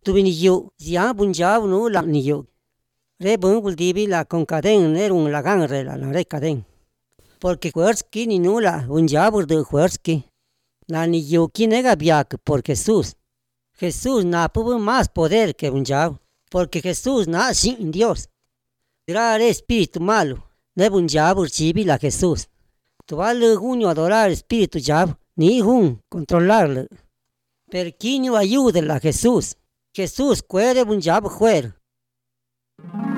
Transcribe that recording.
Tu biniyu zia bunjab no la niyu. Rebun guldibi la con caden nerun la ganre la re caden. Porque fuerzki ni nula bunjab de fuerzki. La niyu kinega biak por Jesús. Jesús na pudo más poder que bunjab. Porque Jesús na sin Dios. Era espíritu malo. Ne bunjab urchibi la Jesús. Tu vale junio adorar espíritu jab. Ni jun controlarlo. Perquinho ayúdela a Jesús. Jesús puede bunjab fuera.